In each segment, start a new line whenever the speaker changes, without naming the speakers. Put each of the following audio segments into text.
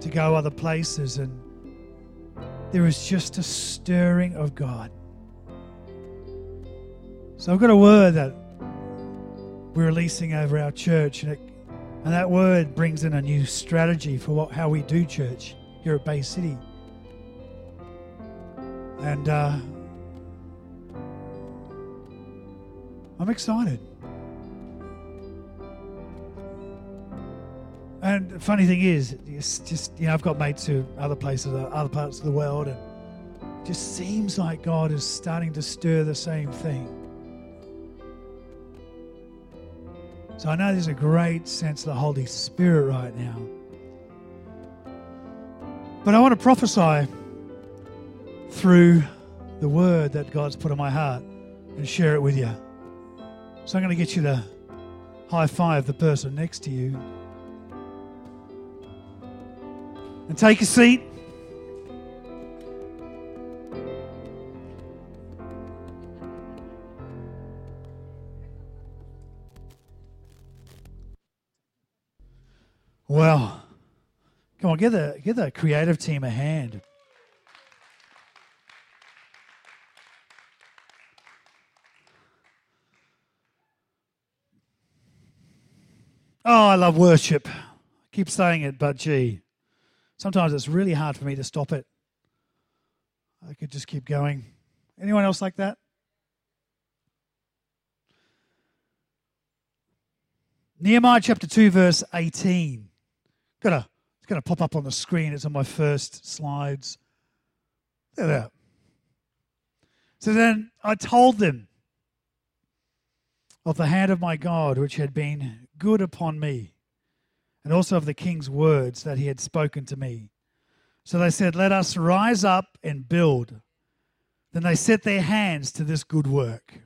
to go other places, and there is just a stirring of God. So I've got a word that we're releasing over our church, and that word brings in a new strategy for how we do church here at Bay City. And I'm excited. And the funny thing is, it's just, I've got mates who other places, other parts of the world, and it just seems like God is starting to stir the same thing. So I know there's a great sense of the Holy Spirit right now. But I want to prophesy through the word that God's put in my heart and share it with you. So I'm going to get you to high five the person next to you. And take a seat. Well, come on, give the creative team a hand. Oh, I love worship. I keep saying it, but gee, sometimes it's really hard for me to stop it. I could just keep going. Anyone else like that? Nehemiah chapter 2, verse 18. It's going to pop up on the screen. It's on my first slides. There they are. So then I told them of the hand of my God, which had been good upon me, and also of the king's words that he had spoken to me. So they said, let us rise up and build. Then they set their hands to this good work.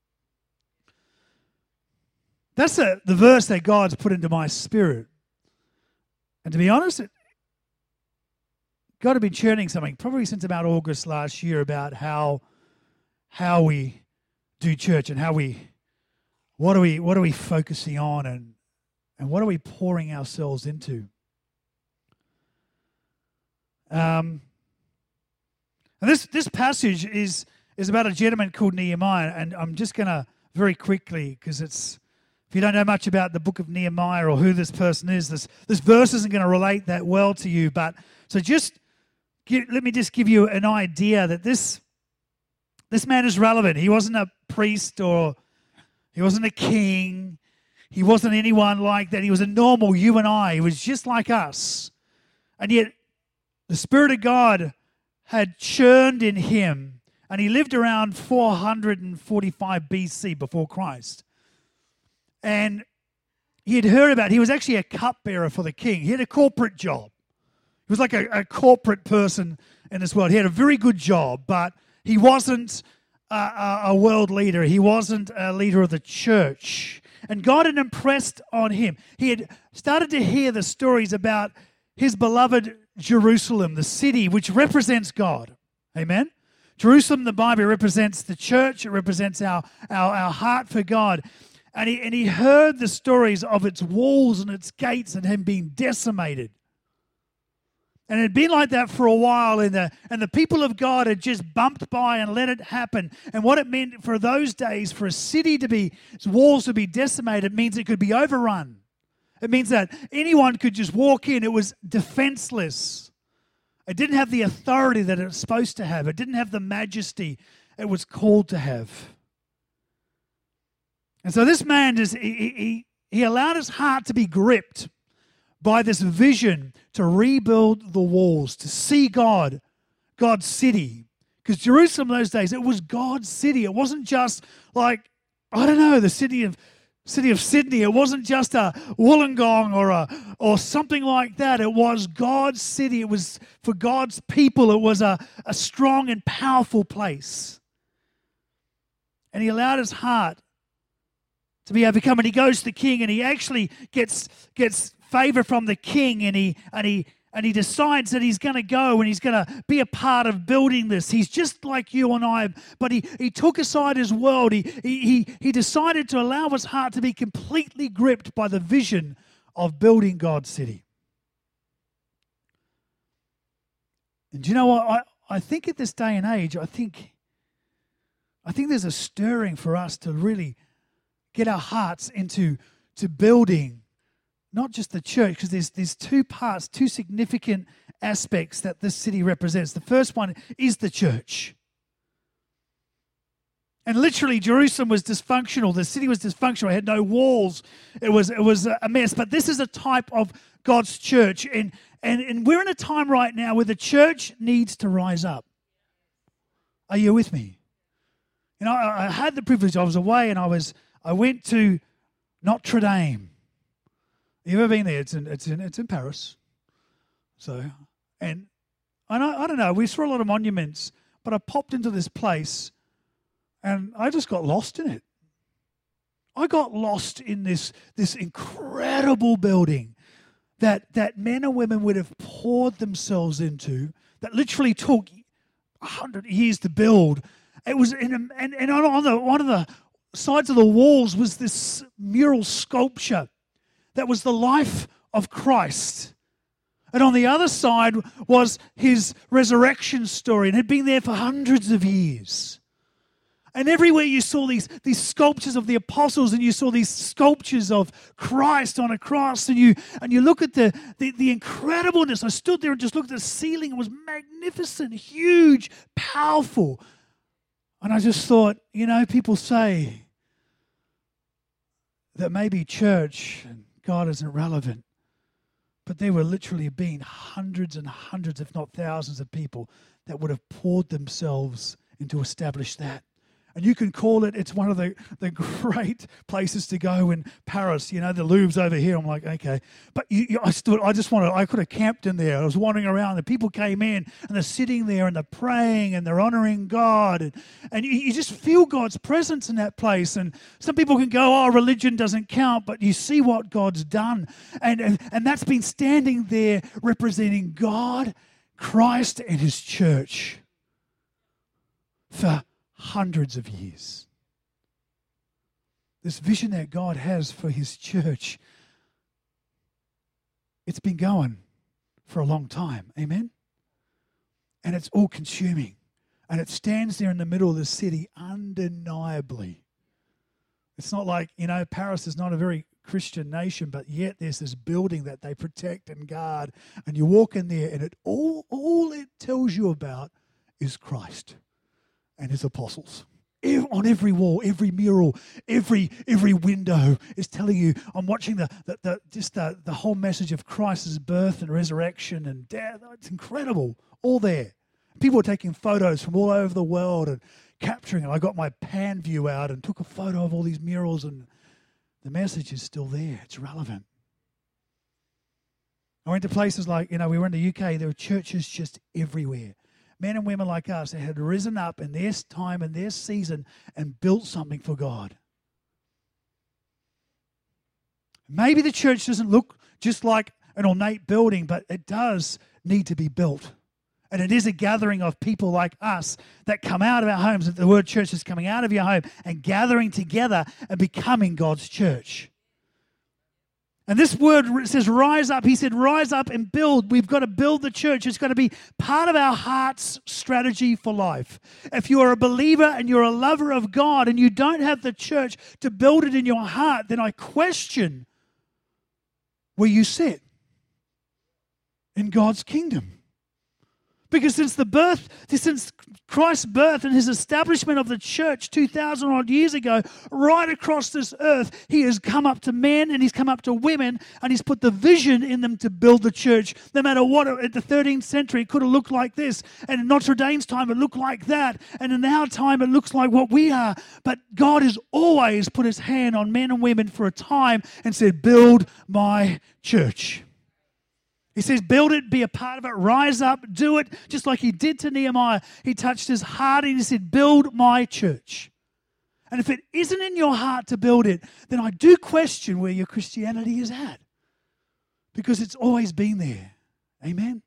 That's the verse that God's put into my spirit. And to be honest, God had been churning something probably since about August last year about how we do church and what are we focusing on and what are we pouring ourselves into. And this passage is about a gentleman called Nehemiah, and I'm just going to very quickly, because if you don't know much about the book of Nehemiah or who this person is, this verse isn't going to relate that well to you. But so let me just give you an idea that this man is relevant. He wasn't a priest, or he wasn't a king. He wasn't anyone like that. He was a normal you and I. He was just like us. And yet the Spirit of God had churned in him, and he lived around 445 BC before Christ. And he had heard about, he was actually a cupbearer for the king. He had a corporate job. He was like a corporate person in this world. He had a very good job, but he wasn't a world leader. He wasn't a leader of the church. And God had impressed on him. He had started to hear the stories about his beloved Jerusalem, the city which represents God. Amen? Jerusalem, the Bible, represents the church. It represents our heart for God. And he heard the stories of its walls and its gates and him being decimated. And it had been like that for a while, and the people of God had just bumped by and let it happen. And what it meant for those days, for a city its walls to be decimated, means it could be overrun. It means that anyone could just walk in. It was defenseless. It didn't have the authority that it was supposed to have. It didn't have the majesty it was called to have. And so this man, he allowed his heart to be gripped by this vision to rebuild the walls, to see God's city. Because Jerusalem those days, it was God's city. It wasn't just like, I don't know, the city of Sydney. It wasn't just a Wollongong or something like that. It was God's city. It was for God's people. It was a strong and powerful place. And he allowed his heart to be overcome, and he goes to the king, and he actually gets favor from the king, and he decides that he's going to go and he's going to be a part of building this. He's just like you and I, but he took aside his world. He decided to allow his heart to be completely gripped by the vision of building God's city. And do you know what? I think at this day and age, I think there's a stirring for us to really get our hearts into building not just the church, because there's two parts, two significant aspects that this city represents. The first one is the church. And literally, Jerusalem was dysfunctional. The city was dysfunctional. It had no walls. It was a mess. But this is a type of God's church. And we're in a time right now where the church needs to rise up. Are you with me? You know, I had the privilege. I was away, and I went to Notre Dame. You ever been there? It's in Paris. So, and I don't know. We saw a lot of monuments, but I popped into this place, and I just got lost in it. I got lost in this incredible building that men and women would have poured themselves into. That literally took 100 years to build. It was and on one of the sides of the walls was this mural sculpture that was the life of Christ. And on the other side was his resurrection story, and had been there for hundreds of years. And everywhere you saw these sculptures of the apostles, and you saw these sculptures of Christ on a cross, and you look at the incredibleness. I stood there and just looked at the ceiling. It was magnificent, huge, powerful. And I just thought, you know, people say that maybe church and God isn't relevant. But there were literally been hundreds and hundreds, if not thousands of people that would have poured themselves into establish that. And you can call it, it's one of the great places to go in Paris. You know, the Louvre's over here. I'm like, okay. But I could have camped in there. I was wandering around. The people came in, and they're sitting there, and they're praying, and they're honoring God. And you just feel God's presence in that place. And some people can go, oh, religion doesn't count. But you see what God's done. And that's been standing there representing God, Christ, and his church for hundreds of years. This vision that God has for his church, it's been going for a long time. Amen? And it's all consuming. And it stands there in the middle of the city undeniably. It's not like, you know, Paris is not a very Christian nation, but yet there's this building that they protect and guard. And you walk in there, and all it tells you about is Christ and his apostles. On every wall, every mural, every window is telling you, I'm watching the whole message of Christ's birth and resurrection and death. It's incredible. All there. People are taking photos from all over the world and capturing it. I got my pan view out and took a photo of all these murals, and the message is still there. It's relevant. I went to places like, you know, we were in the UK. There were churches just everywhere. Men and women like us that had risen up in their time and their season and built something for God. Maybe the church doesn't look just like an ornate building, but it does need to be built. And it is a gathering of people like us that come out of our homes. The word church is coming out of your home and gathering together and becoming God's church. And this word says rise up. He said rise up and build. We've got to build the church. It's got to be part of our heart's strategy for life. If you are a believer and you're a lover of God and you don't have the church to build it in your heart, then I question where you sit in God's kingdom. Because since Christ's birth and his establishment of the church 2,000 odd years ago, right across this earth, he has come up to men and he's come up to women and he's put the vision in them to build the church. No matter what, at the 13th century, it could have looked like this. And in Notre Dame's time, it looked like that. And in our time, it looks like what we are. But God has always put his hand on men and women for a time and said, build my church. He says, build it, be a part of it, rise up, do it, just like he did to Nehemiah. He touched his heart and he said, build my church. And if it isn't in your heart to build it, then I do question where your Christianity is at. Because it's always been there. Amen?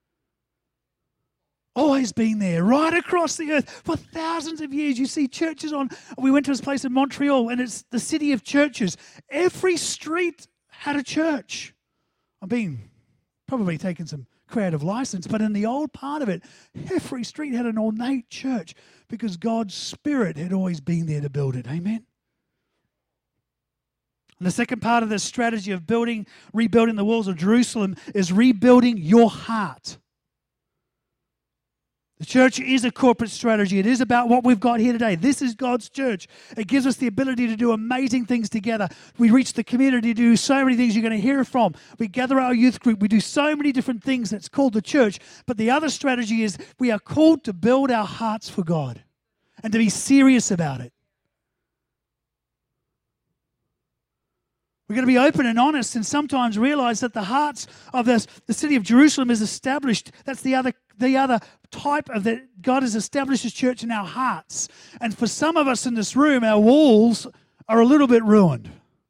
Always been there, right across the earth for thousands of years. You see churches we went to this place in Montreal, and it's the city of churches. Every street had a church. I'm being probably taken some creative license, but in the old part of it, Heffrey Street had an ornate church because God's Spirit had always been there to build it. Amen? And the second part of this strategy of rebuilding the walls of Jerusalem is rebuilding your heart. The church is a corporate strategy. It is about what we've got here today. This is God's church. It gives us the ability to do amazing things together. We reach the community to do so many things you're going to hear from. We gather our youth group. We do so many different things that's called the church. But the other strategy is we are called to build our hearts for God and to be serious about it. We're going to be open and honest and sometimes realize that the hearts of the city of Jerusalem is established. That's the other type of that God has established His church in our hearts. And for some of us in this room, our walls are a little bit ruined.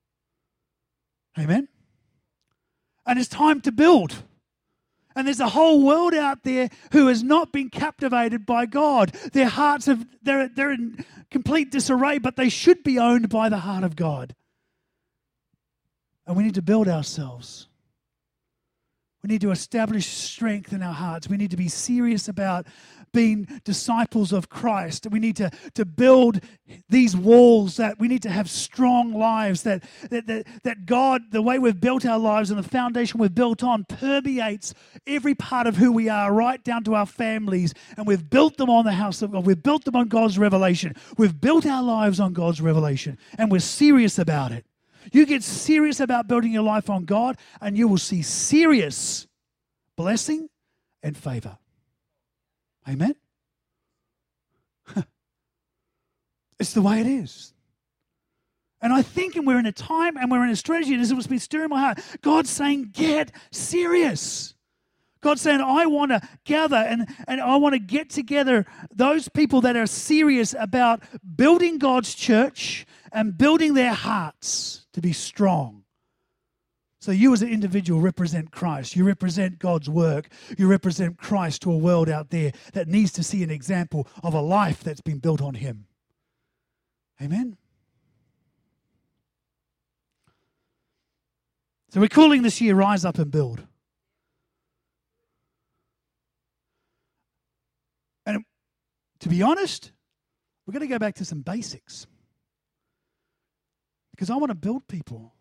Amen? And it's time to build. And there's a whole world out there who has not been captivated by God. Their hearts they're in complete disarray, but they should be owned by the heart of God. And we need to build ourselves. We need to establish strength in our hearts. We need to be serious about being disciples of Christ. We need to build these walls, that we need to have strong lives, that God, the way we've built our lives and the foundation we've built on permeates every part of who we are, right down to our families. And we've built them on the house of God. We've built them on God's revelation. We've built our lives on God's revelation. And we're serious about it. You get serious about building your life on God, and you will see serious blessing and favor. Amen? It's the way it is. And I think, and we're in a time and we're in a strategy, and this is what's been stirring my heart. God's saying, get serious. God's saying, I want to gather and I want to get together those people that are serious about building God's church and building their hearts to be strong. So you as an individual represent Christ. You represent God's work. You represent Christ to a world out there that needs to see an example of a life that's been built on Him. Amen? So we're calling this year Rise Up and Build. And to be honest, we're going to go back to some basics. Because I want to build people.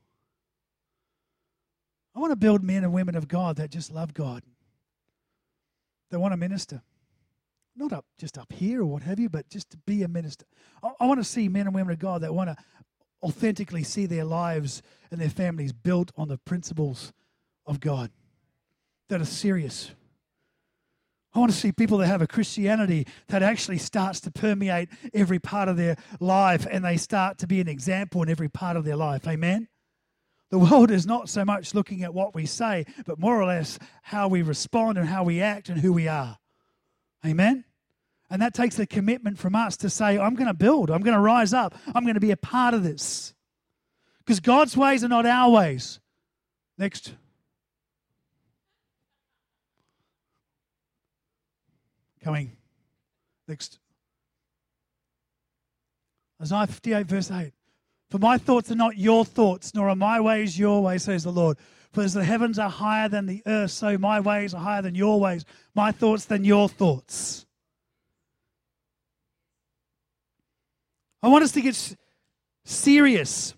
I want to build men and women of God that just love God. They want to minister. Not just up here or what have you, but just to be a minister. I want to see men and women of God that want to authentically see their lives and their families built on the principles of God, that are serious. I want to see people that have a Christianity that actually starts to permeate every part of their life, and they start to be an example in every part of their life. Amen? The world is not so much looking at what we say, but more or less how we respond and how we act and who we are. Amen? And that takes a commitment from us to say, I'm going to build, I'm going to rise up, I'm going to be a part of this. Because God's ways are not our ways. Next. Coming. Next. Isaiah 58 verse 8. For my thoughts are not your thoughts, nor are my ways your ways, says the Lord. For as the heavens are higher than the earth, so my ways are higher than your ways, my thoughts than your thoughts. I want us to get serious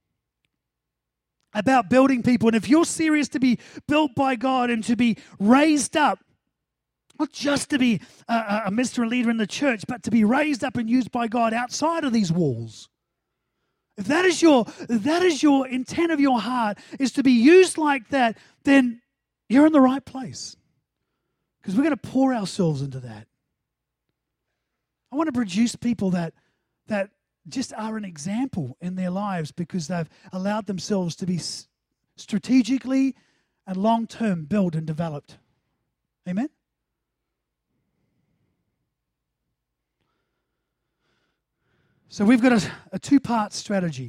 about building people. And if you're serious to be built by God and to be raised up, not just to be a minister and leader in the church, but to be raised up and used by God outside of these walls. If that is your intent of your heart, is to be used like that, then you're in the right place. Because we're going to pour ourselves into that. I want to produce people that just are an example in their lives because they've allowed themselves to be strategically and long-term built and developed. Amen? So we've got a two-part strategy.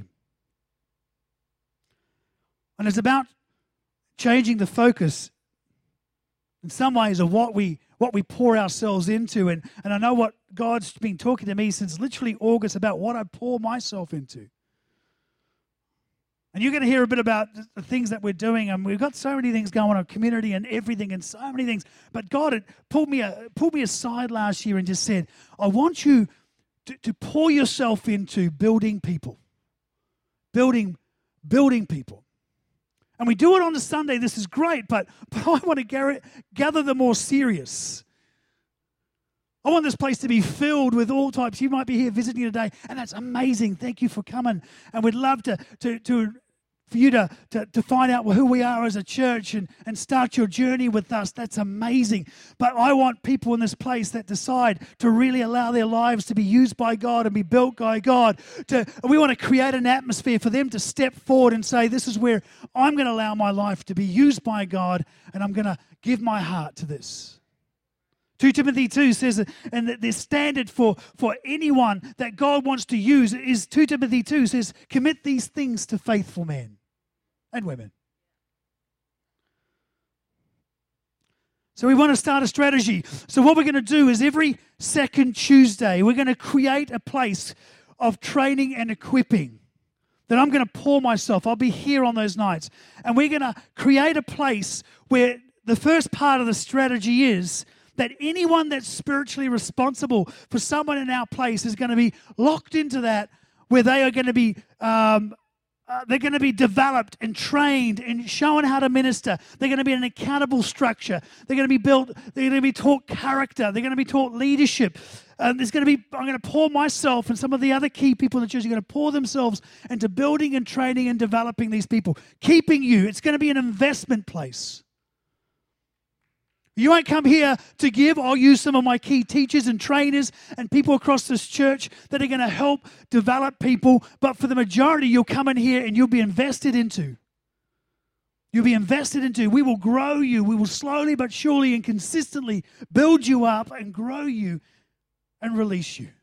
And it's about changing the focus in some ways of what we pour ourselves into. And I know what God's been talking to me since literally August about what I pour myself into. And you're going to hear a bit about the things that we're doing. And we've got so many things going on, community and everything and so many things. But God had pulled me aside last year and just said, I want you to pour yourself into building people. Building people. And we do it on a Sunday. This is great, but I want to gather the more serious. I want this place to be filled with all types. You might be here visiting today, and that's amazing. Thank you for coming. And we'd love for you to find out who we are as a church and start your journey with us. That's amazing. But I want people in this place that decide to really allow their lives to be used by God and be built by God. We want to create an atmosphere for them to step forward and say, this is where I'm going to allow my life to be used by God, and I'm going to give my heart to this. 2 Timothy 2 says, and the standard for anyone that God wants to use is 2 Timothy 2 says, commit these things to faithful men and women. So we want to start a strategy. So what we're going to do is every second Tuesday, we're going to create a place of training and equipping that I'm going to pour myself. I'll be here on those nights. And we're going to create a place where the first part of the strategy is that anyone that's spiritually responsible for someone in our place is going to be locked into that, where they are going to be they're going to be developed and trained and shown how to minister. They're going to be in an accountable structure. They're going to be built. They're going to be taught character. They're going to be taught leadership. I'm going to pour myself and some of the other key people in the church are going to pour themselves into building and training and developing these people, keeping you. It's going to be an investment place. You won't come here to give. I'll use some of my key teachers and trainers and people across this church that are going to help develop people. But for the majority, you'll come in here and you'll be invested into. You'll be invested into. We will grow you. We will slowly but surely and consistently build you up and grow you and release you.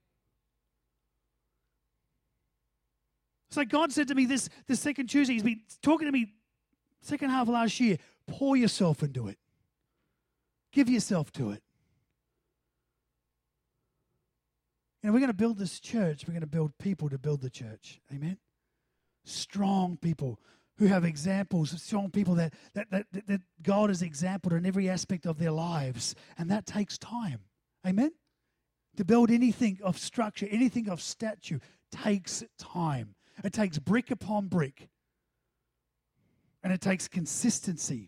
So God said to me this second Tuesday, He's been talking to me second half of last year, pour yourself into it. Give yourself to it. And we're going to build this church. We're going to build people to build the church. Amen? Strong people who have examples, strong people that God has exampled in every aspect of their lives. And that takes time. Amen? To build anything of structure, anything of stature, takes time. It takes brick upon brick. And it takes consistency.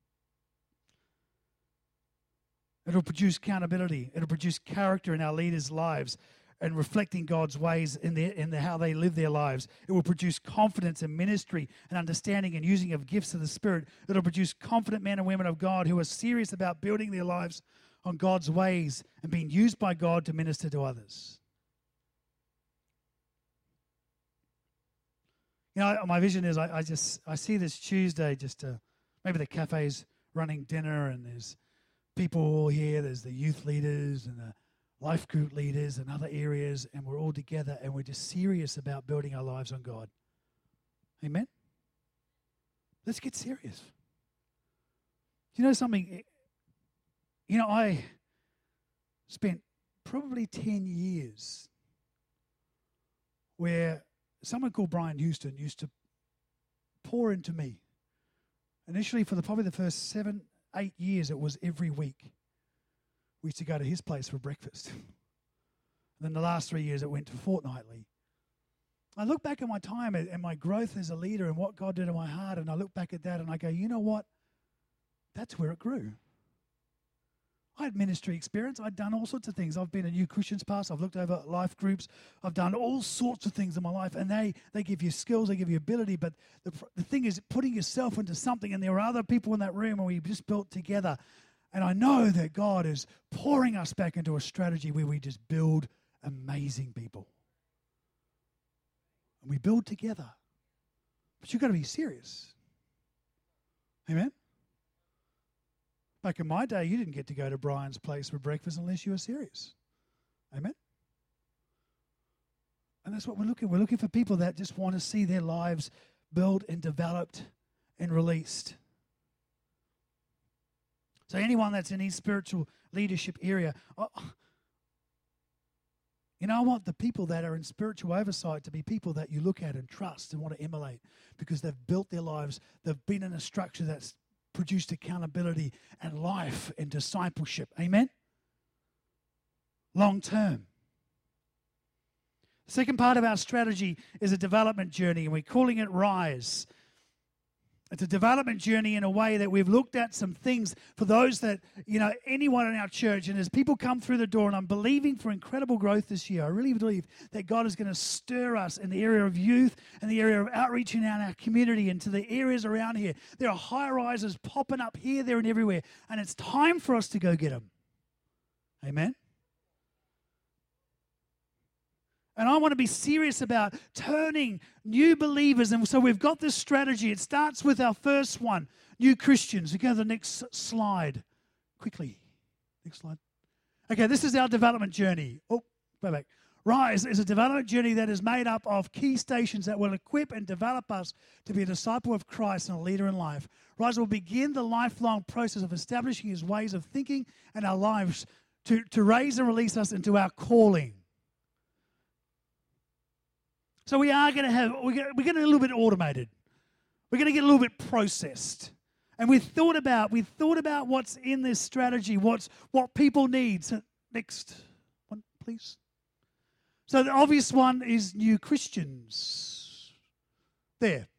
It'll produce accountability. It'll produce character in our leaders' lives and reflecting God's ways in how they live their lives. It will produce confidence in ministry and understanding and using of gifts of the Spirit. It'll produce confident men and women of God who are serious about building their lives on God's ways and being used by God to minister to others. You know, my vision is I see this Tuesday maybe the cafe's running dinner and there's people all here. There's the youth leaders and the life group leaders and other areas, and we're all together and we're just serious about building our lives on God. Amen? Let's get serious. Do you know something? You know, I spent probably 10 years where someone called Brian Houston used to pour into me. Initially, for probably the first 7-8 years, it was every week. We used to go to his place for breakfast. And then the last 3 years, it went to fortnightly. I look back at my time and my growth as a leader and what God did in my heart, and I look back at that and I go, you know what? That's where it grew. I had ministry experience. I'd done all sorts of things. I've been a New Christians pastor. I've looked over life groups. I've done all sorts of things in my life, and they give you skills, they give you ability, but the thing is putting yourself into something, and there were other people in that room, and we just built together. And I know that God is pouring us back into a strategy where we just build amazing people. And we build together. But you've got to be serious. Amen? Back in my day, you didn't get to go to Brian's place for breakfast unless you were serious. Amen? And that's what we're looking for. We're looking for people that just want to see their lives built and developed and released. So anyone that's in his spiritual leadership area, I want the people that are in spiritual oversight to be people that you look at and trust and want to emulate because they've built their lives. They've been in a structure that's produced accountability and life and discipleship. Amen? Long term. The second part of our strategy is a development journey, and we're calling it Rise. It's a development journey in a way that we've looked at some things for those that, anyone in our church. And as people come through the door, and I'm believing for incredible growth this year, I really believe that God is going to stir us in the area of youth and the area of outreach in our community and to the areas around here. There are high rises popping up here, there, and everywhere. And it's time for us to go get them. Amen? And I want to be serious about turning new believers. And so we've got this strategy. It starts with our first one, new Christians. We go to the next slide. Quickly. Next slide. Okay, this is our development journey. Oh, go back. Rise is a development journey that is made up of key stations that will equip and develop us to be a disciple of Christ and a leader in life. Rise will begin the lifelong process of establishing his ways of thinking and our lives to raise and release us into our calling. So we are going to have, we're going to get a little bit automated. We're going to get a little bit processed. And we thought about what's in this strategy, what people need. So next one, please. So the obvious one is new Christians. There.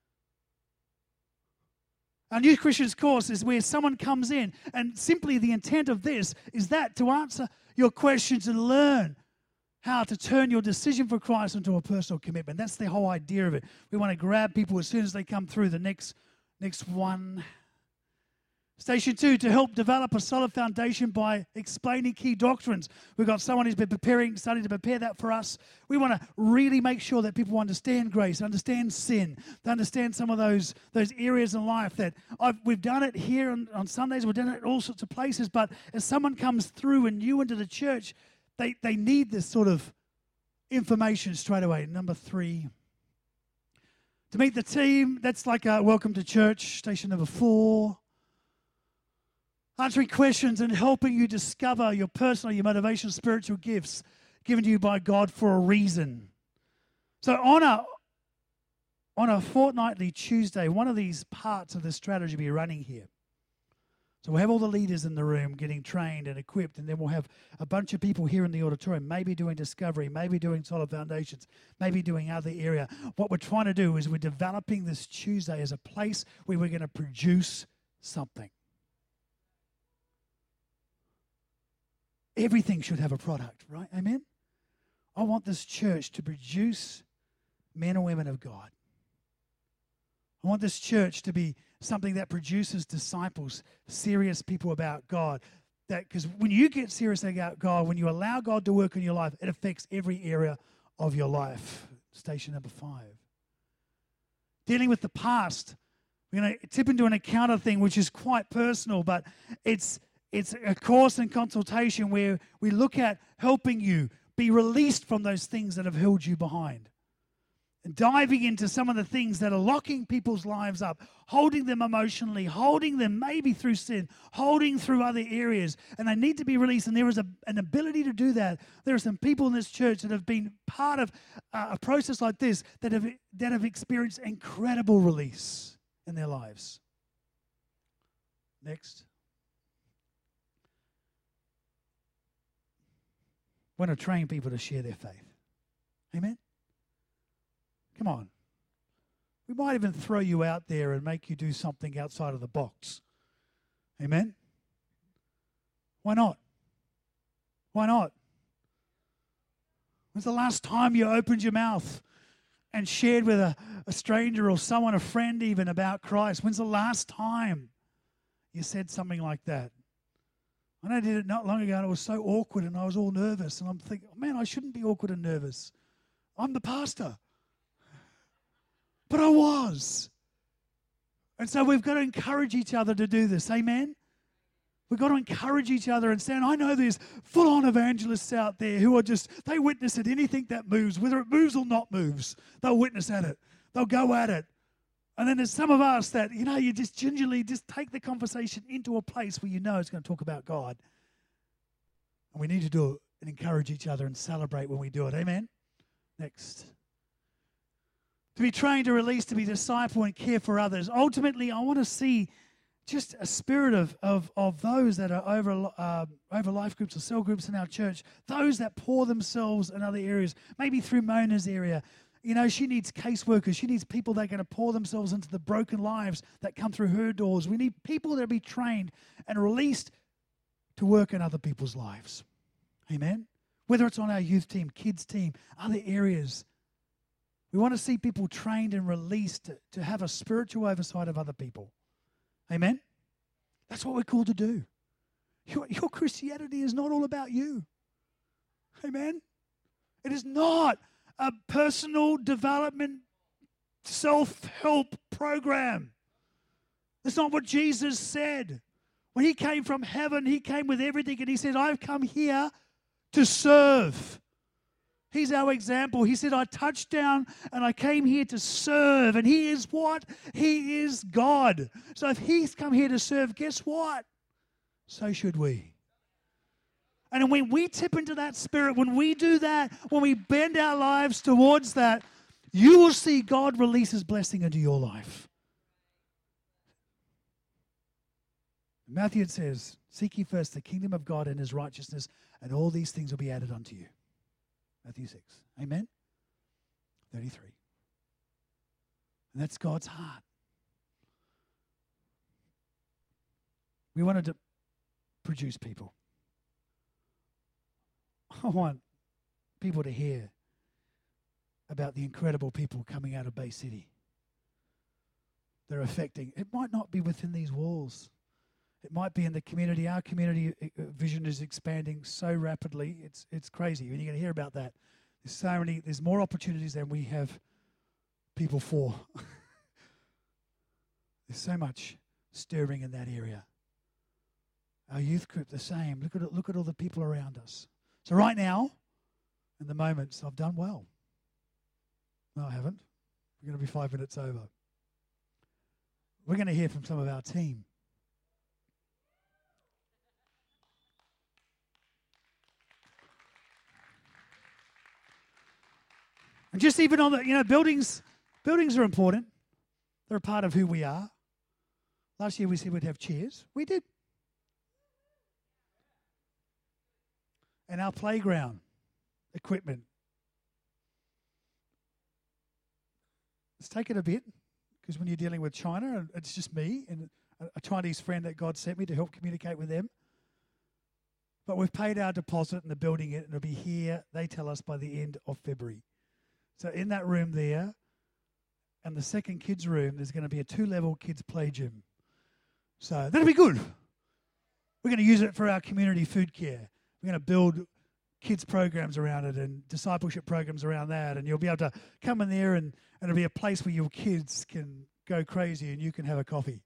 Our new Christians course is where someone comes in, and simply the intent of this is that to answer your questions and learn how to turn your decision for Christ into a personal commitment. That's the whole idea of it. We want to grab people as soon as they come through. The next one. Station 2, to help develop a solid foundation by explaining key doctrines. We've got someone who's been starting to prepare that for us. We want to really make sure that people understand grace, understand sin, they understand some of those areas in life that we've done it here on Sundays, we've done it at all sorts of places, but as someone comes through and new into the church, they need this sort of information straight away. Number 3. To meet the team, that's like a welcome to church. Station number 4. Answering questions and helping you discover your personal, your motivation, spiritual gifts given to you by God for a reason. So on a fortnightly Tuesday, one of these parts of the strategy will be running here. So we'll have all the leaders in the room getting trained and equipped, and then we'll have a bunch of people here in the auditorium, maybe doing discovery, maybe doing solid foundations, maybe doing other area. What we're trying to do is we're developing this Tuesday as a place where we're going to produce something. Everything should have a product, right? Amen? I want this church to produce men and women of God. I want this church to be something that produces disciples, serious people about God. Because when you get serious about God, when you allow God to work in your life, it affects every area of your life. Station number 5. Dealing with the past. We're going to tip into an encounter thing, which is quite personal, but it's a course and consultation where we look at helping you be released from those things that have held you behind. And diving into some of the things that are locking people's lives up, holding them emotionally, holding them maybe through sin, holding through other areas, and they need to be released. And there is an ability to do that. There are some people in this church that have been part of a process like this that have experienced incredible release in their lives. Next. We want to train people to share their faith. Amen? Come on. We might even throw you out there and make you do something outside of the box. Amen? Why not? Why not? When's the last time you opened your mouth and shared with a stranger or someone, a friend even, about Christ? When's the last time you said something like that? I know I did it not long ago and it was so awkward and I was all nervous. And I'm thinking, man, I shouldn't be awkward and nervous. I'm the pastor. But I was. And so we've got to encourage each other to do this. Amen? We've got to encourage each other and say, and I know there's full-on evangelists out there who are they witness at anything that moves, whether it moves or not moves. They'll witness at it. They'll go at it. And then there's some of us that, you just gingerly just take the conversation into a place where you know it's going to talk about God. And we need to do it and encourage each other and celebrate when we do it. Amen? Next. To be trained, to release, to be disciple and care for others. Ultimately, I want to see just a spirit of those that are over life groups or cell groups in our church, those that pour themselves in other areas, maybe through Mona's area. You know, she needs caseworkers. She needs people that are going to pour themselves into the broken lives that come through her doors. We need people that will be trained and released to work in other people's lives. Amen? Whether it's on our youth team, kids team, other areas. We want to see people trained and released to have a spiritual oversight of other people. Amen? That's what we're called to do. Your Christianity is not all about you. Amen? It is not a personal development, self-help program. That's not what Jesus said. When he came from heaven, he came with everything, and he said, I've come here to serve. He's our example. He said, I touched down and I came here to serve. And he is what? He is God. So if he's come here to serve, guess what? So should we. And when we tip into that spirit, when we do that, when we bend our lives towards that, you will see God release his blessing into your life. Matthew, it says, seek ye first the kingdom of God and his righteousness, and all these things will be added unto you. Matthew 6. Amen? 33. And that's God's heart. We wanted to produce people. I want people to hear about the incredible people coming out of Bay City. They're affecting. It might not be within these walls. It might be in the community. Our community vision is expanding so rapidly. It's crazy. And you're going to hear about that. There's more opportunities than we have people for. There's so much stirring in that area. Our youth group, the same. Look at all the people around us. So right now, in the moments, I've done well. No, I haven't. We're going to be 5 minutes over. We're going to hear from some of our team. And just even on the, buildings are important. They're a part of who we are. Last year we said we'd have chairs. We did. And our playground equipment. It's taken a bit, because when you're dealing with China, and it's just me and a Chinese friend that God sent me to help communicate with them. But we've paid our deposit and they're building it, and it'll be here, they tell us, by the end of February. So in that room there, and the second kids' room, there's going to be a 2-level kids' play gym. So that'll be good. We're going to use it for our community food care. We're going to build kids' programs around it and discipleship programs around that. And you'll be able to come in there, and it'll be a place where your kids can go crazy and you can have a coffee.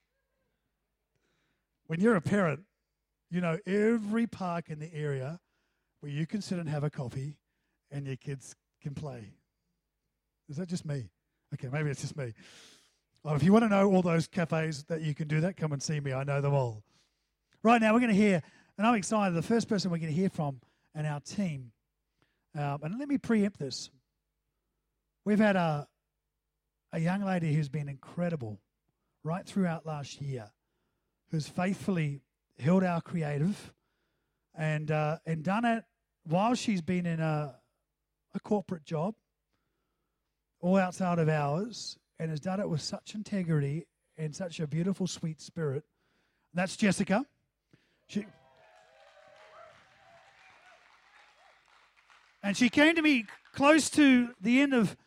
When you're a parent, you know every park in the area where you can sit and have a coffee and your kids can play. Is that just me? Okay, maybe it's just me. Well, if you want to know all those cafes that you can do that, come and see me. I know them all. Right now, we're going to hear, and I'm excited, the first person we're going to hear from and our team. And let me preempt this. We've had a young lady who's been incredible right throughout last year, who's faithfully held our creative and done it while she's been in a corporate job, all outside of hours, and has done it with such integrity and such a beautiful, sweet spirit. That's Jessica. She came to me close to the end of